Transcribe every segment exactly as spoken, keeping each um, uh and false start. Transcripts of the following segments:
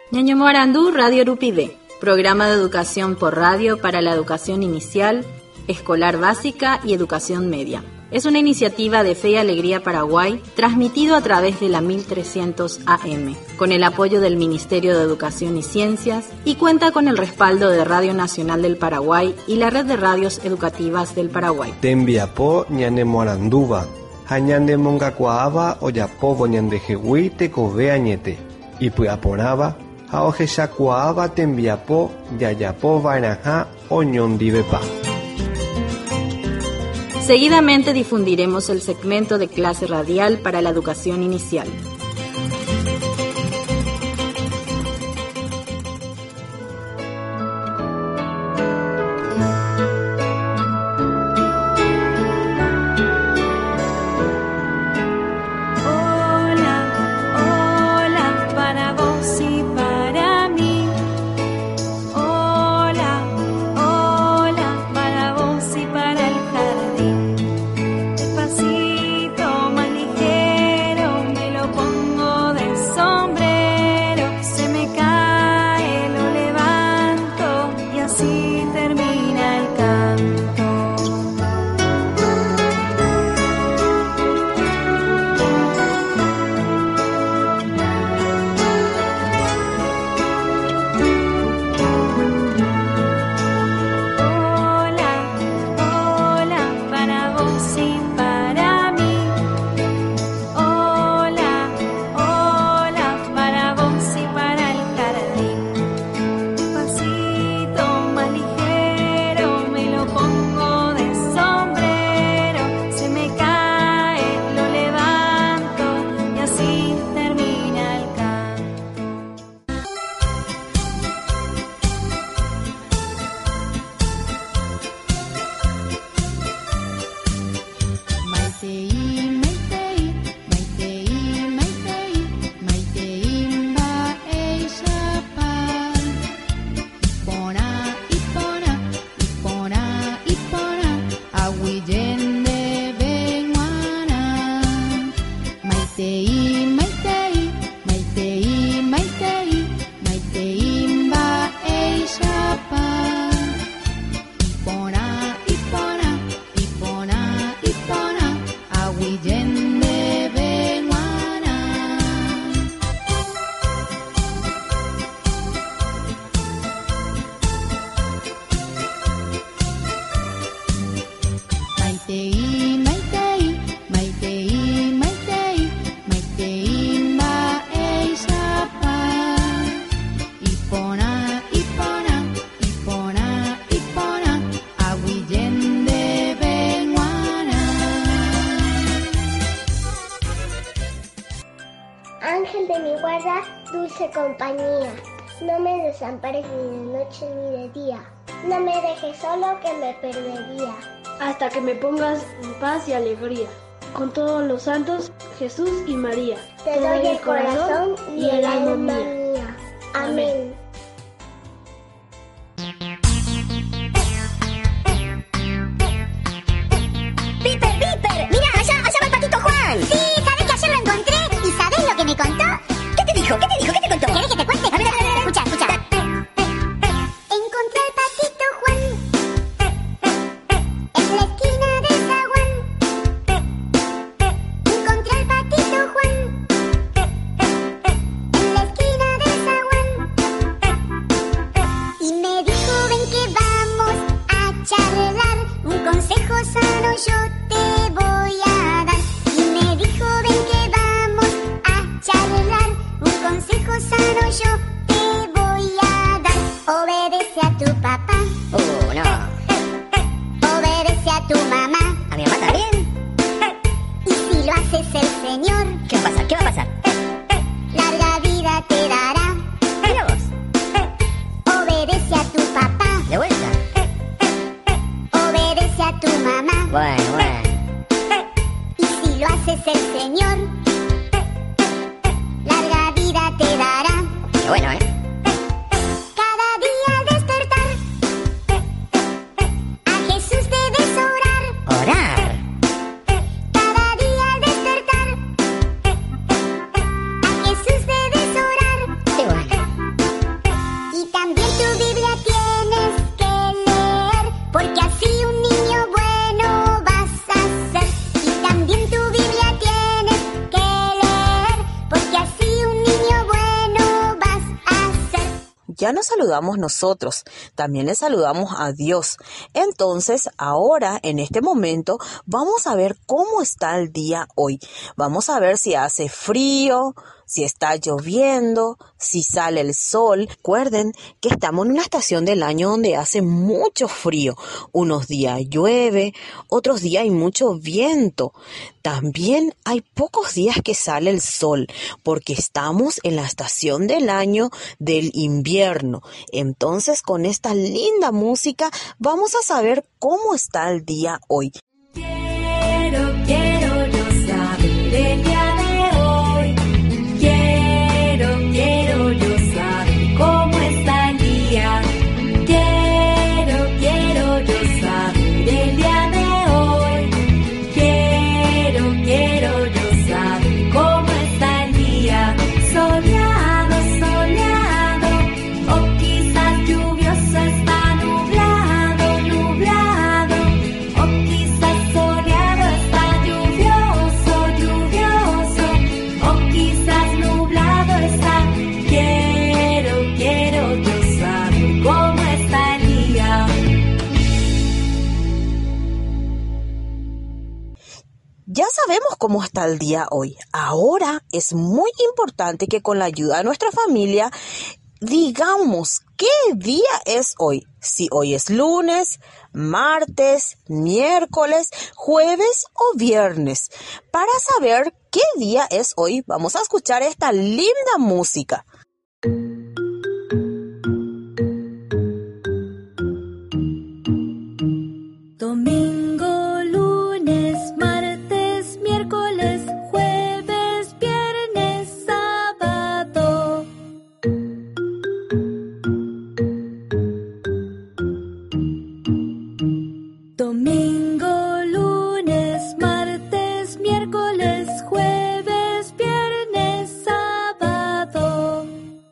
Ñaño Morandú, Radio Rupide, programa de educación por radio para la educación inicial, escolar básica y educación media. Es una iniciativa de Fe y Alegría Paraguay, transmitido a través de la mil trescientos A M, con el apoyo del Ministerio de Educación y Ciencias, y cuenta con el respaldo de Radio Nacional del Paraguay y la Red de Radios Educativas del Paraguay. Tembiapo ñane Moranduba, hañande mongacuaaba oyapobo ñande jehui tekove añete, y puaporaba, haojeshakuaaba tembiapo yayapo vainaja oñondivepa. Seguidamente difundiremos el segmento de clase radial para la educación inicial. Compañía, no me desampares ni de noche ni de día, no me dejes solo que me perdería, hasta que me pongas en paz y alegría, con todos los santos, Jesús y María. Te, Te doy el corazón y el alma mía. Amén. ¡Piper, Piper! ¡Mira, allá, allá va el patito Juan! Sí, ¿sabés que ayer lo encontré? ¿Y sabés lo que me contó? ¿Qué te dijo? ¿Qué te dijo? ¿Qué te contó? ¿Querés que te cuente? A ver, a ver, a ver, escucha, escucha. Encontré al patito Juan en la esquina del zaguán. Encontré al patito Juan en la esquina del zaguán. Y me dijo, ven que vamos a charlar, un consejo sano yo te voy a dar. Y me dijo, ven que vamos a charlar, un consejo sano yo te voy a dar. Obedece a tu papá. Uh, no. Obedece a tu mamá. ¿A mi mamá también? Y si lo haces el Señor, ¿qué va a pasar? ¿Qué va a pasar? Larga vida te dará. Mira vos. Obedece a tu papá. De vuelta. Obedece a tu mamá. Bueno, bueno. Y si lo haces el Señor, larga vida te dará. Qué bueno, ¿eh? Cada día al despertar, a Jesús debes orar. Orar. Cada día al despertar, a Jesús debes orar. Qué bueno. ya nos saludamos nosotros, también le saludamos a Dios. Entonces, ahora, en este momento, vamos a ver cómo está el día hoy. Vamos a ver si hace frío, si está lloviendo, si sale el sol. Recuerden que estamos en una estación del año donde hace mucho frío. Unos días llueve, otros días hay mucho viento. También hay pocos días que sale el sol, porque estamos en la estación del año del invierno. Entonces, con esta linda música, vamos a saber cómo está el día hoy. Quiero, quiero yo saber el día de hoy. Quiero, quiero yo saber cómo está el día. Quiero, quiero yo saber el día de hoy. Quiero, quiero yo saber cómo está el día. Soleado, soleado, o quizás lluvioso, está nublado, nublado, o quizás soleado, está lluvioso, lluvioso, o quizás nublado está. Quiero, quiero yo saber cómo está el día. Ya sabemos cómo está el día hoy. Ahora es muy importante que con la ayuda de nuestra familia digamos qué día es hoy. Si hoy es lunes, martes, miércoles, jueves o viernes. Para saber qué día es hoy, vamos a escuchar esta linda música. Domingo, lunes, martes, miércoles, jueves, viernes, sábado. Domingo, lunes, martes, miércoles, jueves, viernes, sábado.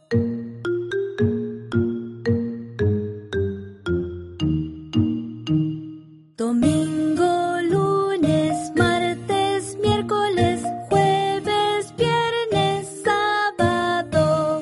Domingo, lunes, martes, miércoles, jueves, viernes, sábado.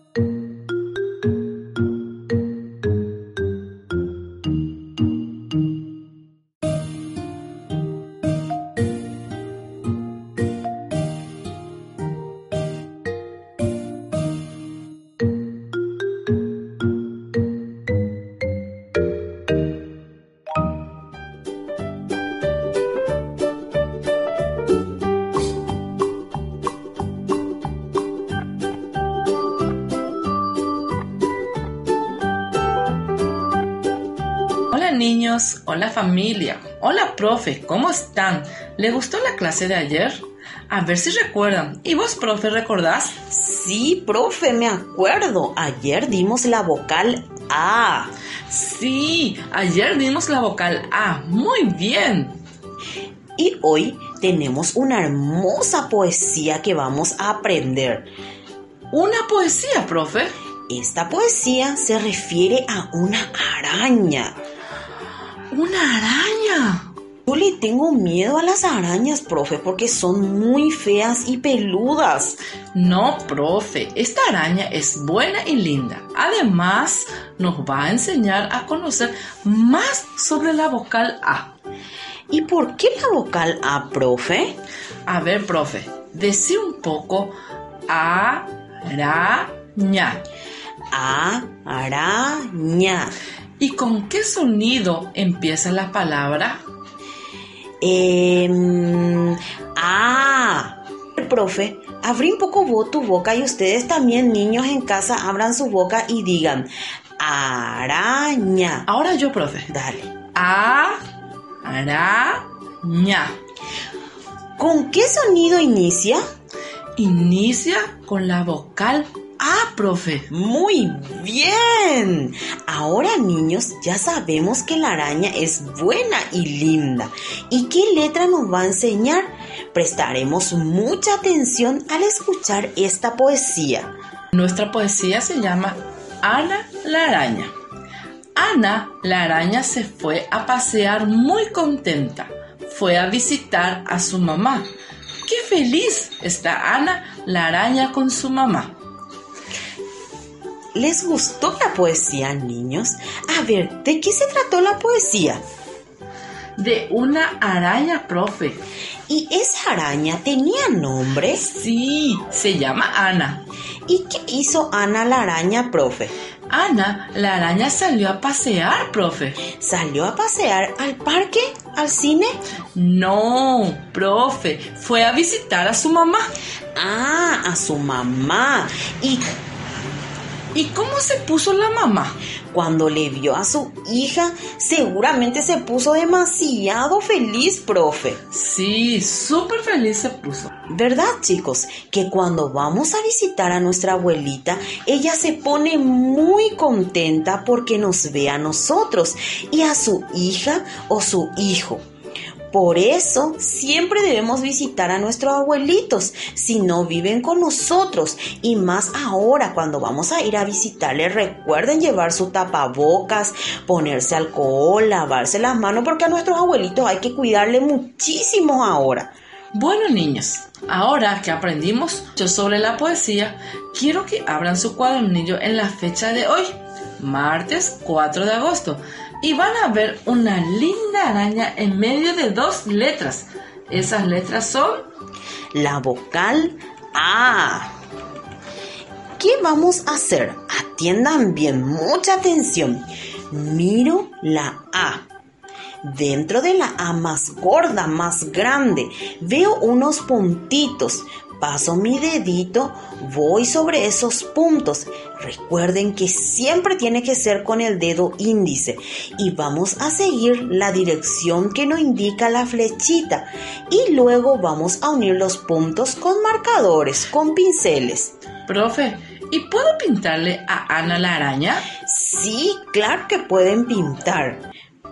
Hola niños, hola familia, hola profe, ¿cómo están? ¿Les gustó la clase de ayer? A ver si recuerdan. ¿Y vos, profe, recordás? Sí, profe, me acuerdo. Ayer dimos la vocal A. Sí, ayer dimos la vocal A. Muy bien. Y hoy tenemos una hermosa poesía que vamos a aprender. ¿Una poesía, profe? Esta poesía se refiere a una araña. ¿Una araña? Yo le tengo miedo a las arañas, profe, porque son muy feas y peludas. No, profe, esta araña es buena y linda. Además, nos va a enseñar a conocer más sobre la vocal A. ¿Y por qué la vocal A, profe? A ver, profe, decí un poco araña. Araña. ¿Y con qué sonido empieza la palabra? Eh, ah, profe, abrí un poco vos tu boca y ustedes también, niños en casa, abran su boca y digan araña. Ahora yo, profe. Dale. A, araña. ¿Con qué sonido inicia? Inicia con la vocal A, profe. Muy bien. Ahora, niños, ya sabemos que la araña es buena y linda. ¿Y qué letra nos va a enseñar? Prestaremos mucha atención al escuchar esta poesía. Nuestra poesía se llama Ana la araña. Ana la araña se fue a pasear muy contenta. Fue a visitar a su mamá. ¡Qué feliz está Ana la araña con su mamá! ¿Les gustó la poesía, niños? A ver, ¿de qué se trató la poesía? De una araña, profe. ¿Y esa araña tenía nombre? Sí, se llama Ana. ¿Y qué hizo Ana la araña, profe? Ana, la araña salió a pasear, profe. ¿Salió a pasear al parque? ¿Al cine? No, profe, fue a visitar a su mamá. Ah, a su mamá. ¿Y ¿Y cómo se puso la mamá? Cuando le vio a su hija, seguramente se puso demasiado feliz, profe. Sí, súper feliz se puso. ¿Verdad, chicos? Que cuando vamos a visitar a nuestra abuelita, ella se pone muy contenta porque nos ve a nosotros y a su hija o su hijo. Por eso siempre debemos visitar a nuestros abuelitos si no viven con nosotros, y más ahora cuando vamos a ir a visitarles. Recuerden llevar su tapabocas, ponerse alcohol, lavarse las manos, porque a nuestros abuelitos hay que cuidarle muchísimo ahora. Bueno, niños, ahora que aprendimos mucho sobre la poesía, quiero que abran su cuadernillo en la fecha de hoy, martes cuatro de agosto. Y van a ver una linda araña en medio de dos letras. Esas letras son la vocal A. ¿Qué vamos a hacer? Atiendan bien, mucha atención. Miro la A. Dentro de la A más gorda, más grande, veo unos puntitos. Paso mi dedito, voy sobre esos puntos. Recuerden que siempre tiene que ser con el dedo índice y vamos a seguir la dirección que nos indica la flechita y luego vamos a unir los puntos con marcadores, con pinceles. Profe, ¿y puedo pintarle a Ana la araña? Sí, claro que pueden pintar.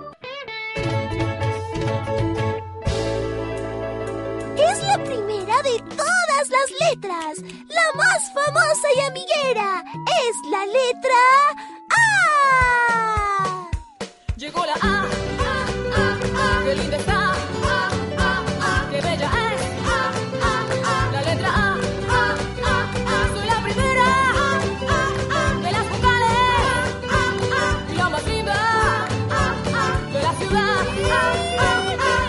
Es la primera de todas las letras. La más famosa y amiguera es la letra A. Llegó la A, A, A, A, qué linda está, A, A, A, qué bella es, A, A, A, la letra A, A, A, A, soy la primera, A, A, A, de las vocales, A, A, y la más linda, A, A, de la ciudad, A, A, A.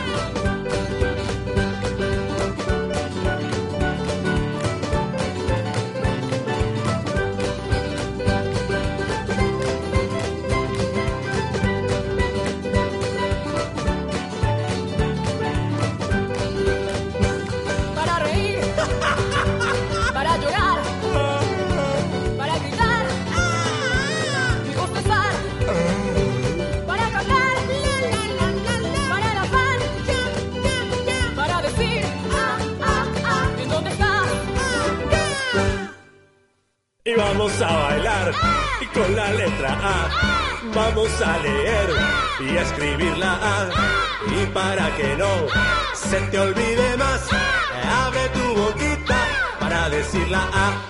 Y vamos a bailar y con la letra A vamos a leer y a escribir la A. Y para que no se te olvide más, abre tu boquita para decir la A.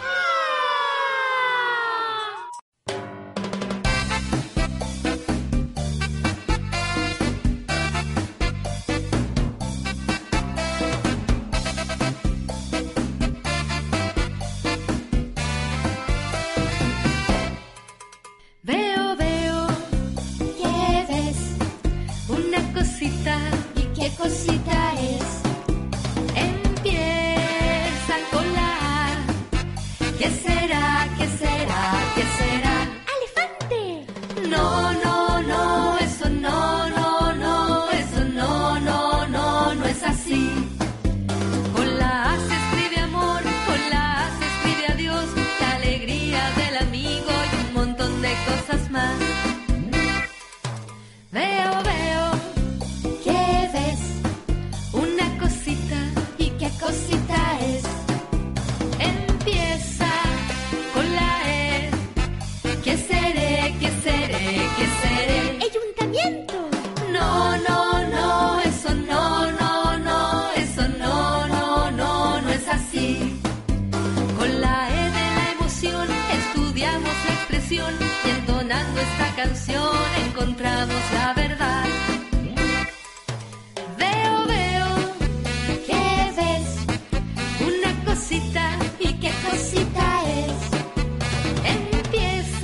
Y entonando esta canción encontramos la verdad. Veo, veo, ¿qué ves? Una cosita, ¿y qué cosita es? Empieza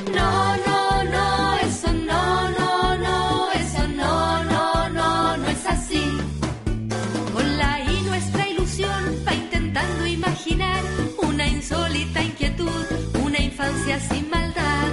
No, no, no, eso no, no, no, eso no, no, no, no es así. Con la I nuestra ilusión va intentando imaginar una insólita inquietud, una infancia sin maldad.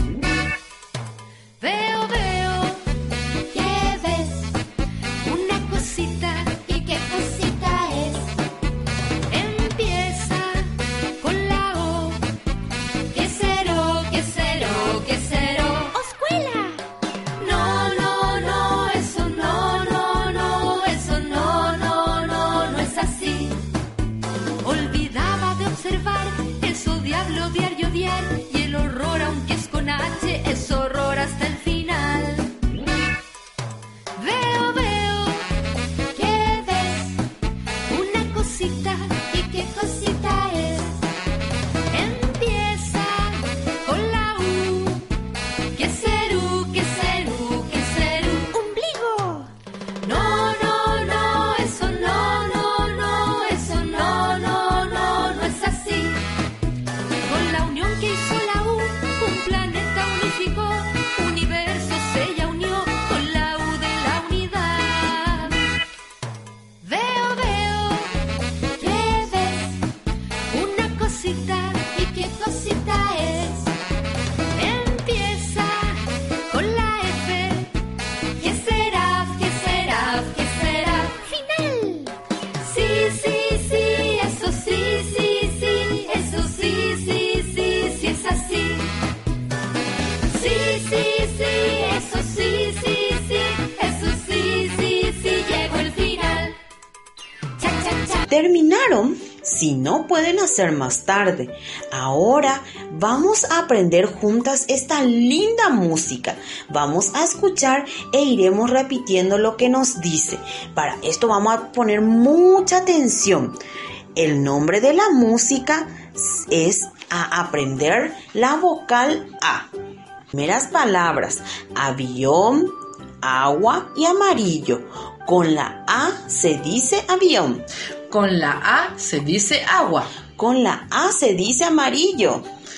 Veo, veo, ¿qué ves? Una cosita, ¿y qué cosita es? Empieza con la O. ¿Qué cero, qué cero, qué cero? ¡Oscuela! No, no, no, eso no, no, no, eso no, no, no, no es así. Olvidaba de observar eso diablo diario diar y el horror aunque es con H es horror hasta el final. Veo, veo, ¿qué ves? Una cosita, ¿y qué cosita es? Empieza con la U. ¿Qué serú, qué serú, qué serú? ¡Ombligo! No, no, no, eso no, no, no, eso no, no, no, no es así. Con la unión que hizo la U, un planeta unificó, universo se ya unió con la U de la unidad. Veo, veo, ¿qué ves? Una cosita, ¿y qué cosita es? Empieza con la F. ¿Qué será, qué será, qué será? ¡Final! Sí, sí, sí, eso sí, sí, sí, eso sí, sí, sí, sí es así. Sí, sí, sí, eso sí, sí, sí, eso sí, sí, sí, llegó el final. Cha, cha, cha. ¿Terminaron? Si no, pueden hacer más tarde. Ahora vamos a aprender juntas esta linda música. Vamos a escuchar e iremos repitiendo lo que nos dice. Para esto vamos a poner mucha atención. El nombre de la música es a aprender la vocal A. Primeras palabras: avión, agua y amarillo. Con la A se dice avión. Con la A se dice agua. Con la A se dice amarillo.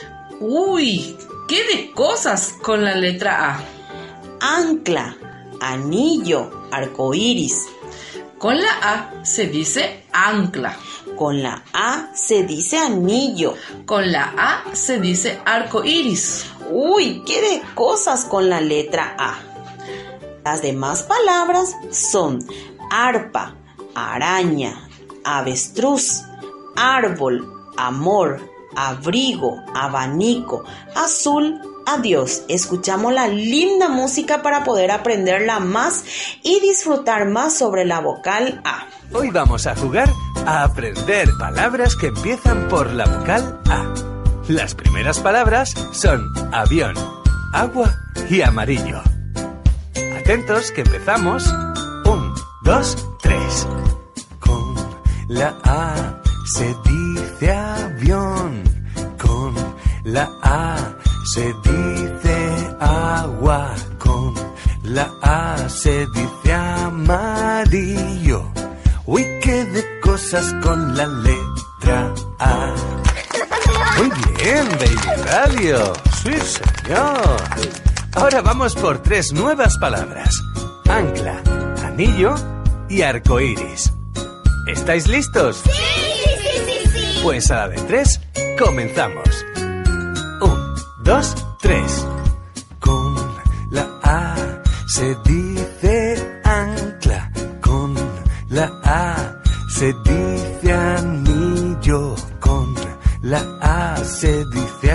Uy, ¿qué de cosas con la letra A? Ancla, anillo, arcoíris. Con la A se dice ancla. Con la A se dice anillo. Con la A se dice arco iris. Uy, ¿qué de cosas con la letra A? Las demás palabras son arpa, araña, avestruz, árbol, amor, abrigo, abanico, azul, adiós. Escuchamos la linda música para poder aprenderla más y disfrutar más sobre la vocal A. Hoy vamos a jugar a aprender palabras que empiezan por la vocal A. Las primeras palabras son avión, agua y amarillo. Atentos que empezamos. Un, dos, tres. Con la A se dice avión. Con la A se dice agua. Con la A se dice amarillo. Uy, qué de cosas con la letra A. Muy bien, Baby Radio. Sí, señor. Ahora vamos por tres nuevas palabras: ancla, anillo y arcoíris. ¿Estáis listos? Sí, sí, sí, sí. Pues a la de tres, comenzamos. Un, dos, tres. Con la A se dice ancla. Con la A se dice anillo. Con la A se dice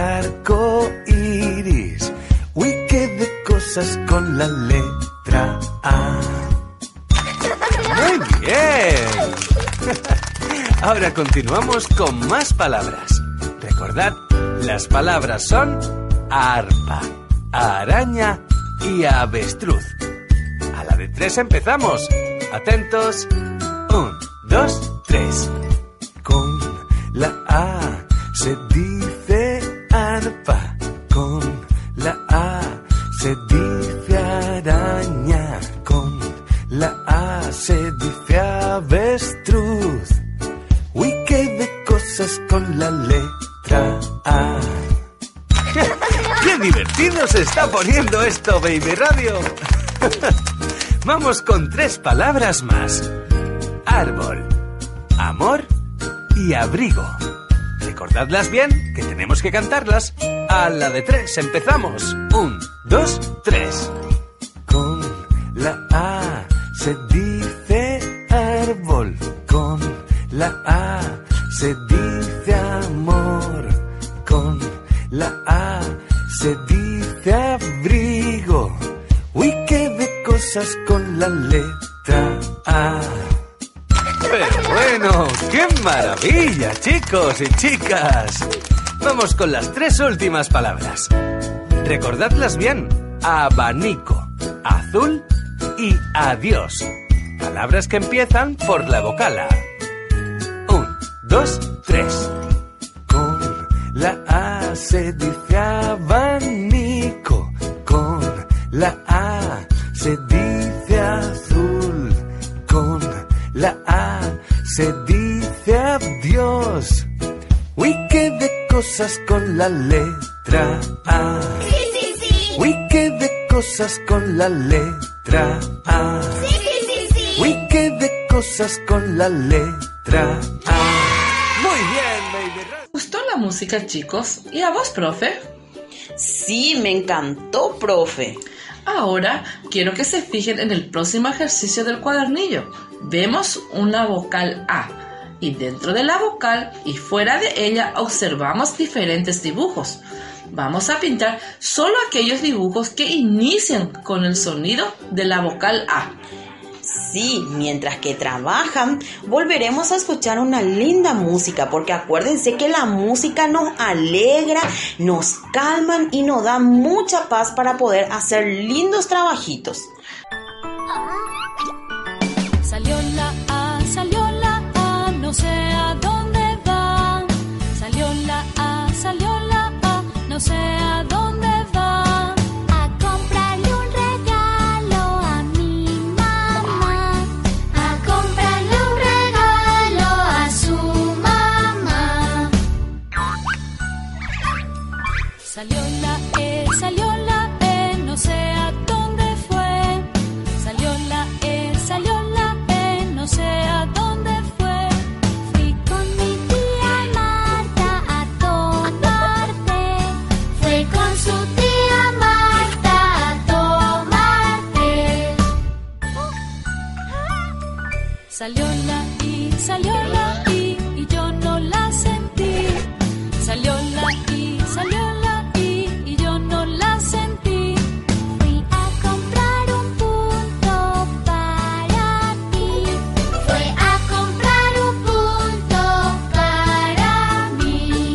arcoíris. Uy, qué de cosas con la letra A. Muy bien. Ahora continuamos con más palabras. Recordad, las palabras son arpa, araña y avestruz. A la de tres empezamos. Atentos. Un, dos, tres. Con la A se dice arpa. Con la A se dice araña. Con la A se dice avestruz. Uy, qué de cosas con la letra A. ¡Qué divertido! divertido se está poniendo esto, Baby Radio. Vamos con tres palabras más. Árbol, amor y abrigo. Recordadlas bien, que tenemos que cantarlas. A la de tres, empezamos. Un, dos, tres. Con la A se dice árbol. Con la A se dice amor. Con la A se dice abrigo. Uy, qué de cosas con la letra A. Pero bueno, qué maravilla, chicos y chicas. Vamos con las tres últimas palabras. Recordadlas bien. Abanico, azul y adiós. Palabras que empiezan por la vocal A. Un, dos, tres. Con la A se dice abanico. Con la A se dice azul. Con la A se dice adiós. Uy, qué de cosas con la letra A. Sí, sí, sí. Uy, qué de cosas con la letra A. Sí, sí, sí, sí. Uy, qué de cosas con la letra A. Muy bien, Baby Radio. ¿Gustó la música, chicos? ¿Y a vos, profe? Sí, me encantó, profe. Ahora quiero que se fijen en el próximo ejercicio del cuadernillo. Vemos una vocal A y dentro de la vocal y fuera de ella observamos diferentes dibujos. Vamos a pintar solo aquellos dibujos que inician con el sonido de la vocal A. Sí, mientras que trabajan, volveremos a escuchar una linda música, porque acuérdense que la música nos alegra, nos calma y nos da mucha paz para poder hacer lindos trabajitos. Salió la A, salió la A, no sé a dónde va. Salió la A, salió la A, no sé a dónde va. A comprarle un regalo a mi mamá. A comprarle un regalo a su mamá. Salió la E, salió la E, no sé a dónde fue. Salió la E, salió la E, no sé a dónde fue. Fui con mi tía Marta a tomarte. Fue con su tía Marta a tomarte. Salió la I, salió la I, y yo no la sentí. Salió la I, salió la I, y yo no la sentí. Fui a comprar un punto para ti. Fue a comprar un punto para mí.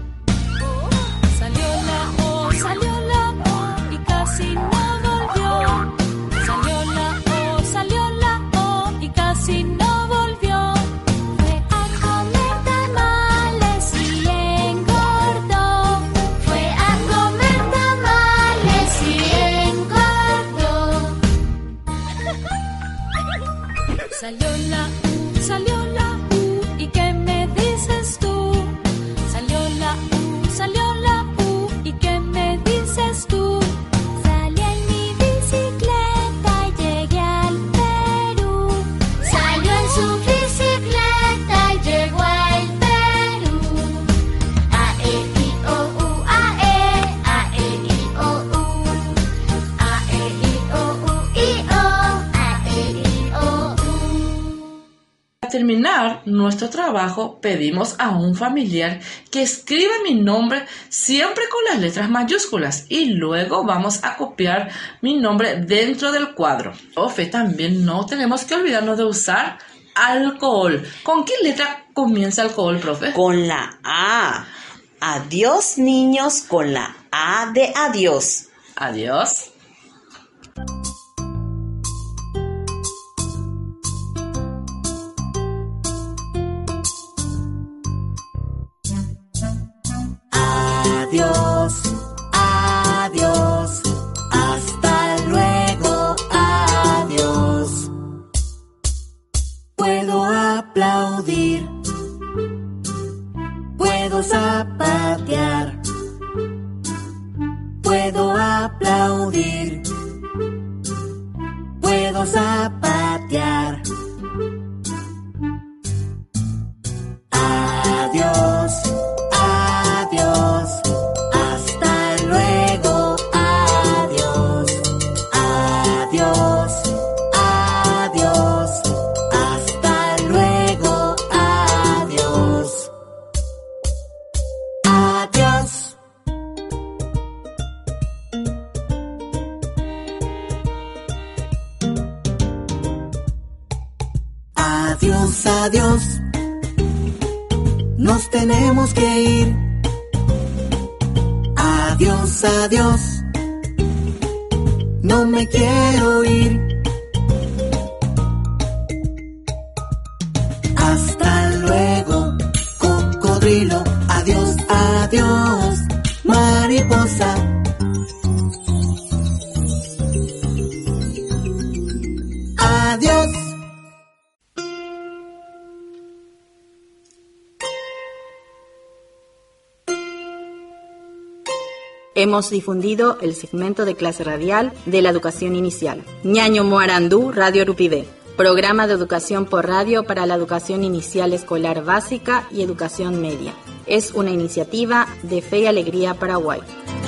Salió la O, salió la O, y casi no volvió. Salió la O, salió la O, y casi no volvió. Fue a comer tamales y engordó. Fue a comer tamales y engordó. Salió la U, salió la U, ¿y qué me dices tú? Salió la U, salió la U, ¿y qué me dices tú? Salí en mi bicicleta y llegué al Perú. Salió en su bicicleta y llegó al Perú. A, E, I, O, U, A, E, A, E, I, O, U. A, E, I, O, U, I, O. A, E, I, O, U. Para terminar nuestro trabajo, pedimos a un familiar que escriba mi nombre siempre con las letras mayúsculas y luego vamos a copiar mi nombre dentro del cuadro. Profe, también no tenemos que olvidarnos de usar alcohol. ¿Con qué letra comienza alcohol, profe? Con la A. Adiós, niños, con la A de adiós. Adiós. Adiós, adiós, hasta luego, adiós. Puedo aplaudir, puedo zapatear, puedo aplaudir, puedo zapatear. Adiós, adiós, hasta luego, adiós, adiós, adiós, hasta luego, adiós, adiós. Adiós, adiós, nos tenemos que ir. Adiós, adiós, no me quiero ir. Hasta luego, cocodrilo. Adiós, adiós, mariposa. Adiós. Hemos difundido el segmento de clase radial de la educación inicial. Ñaño Moarandú, Radio Rupibé. Programa de educación por radio para la educación inicial escolar básica y educación media. Es una iniciativa de Fe y Alegría Paraguay.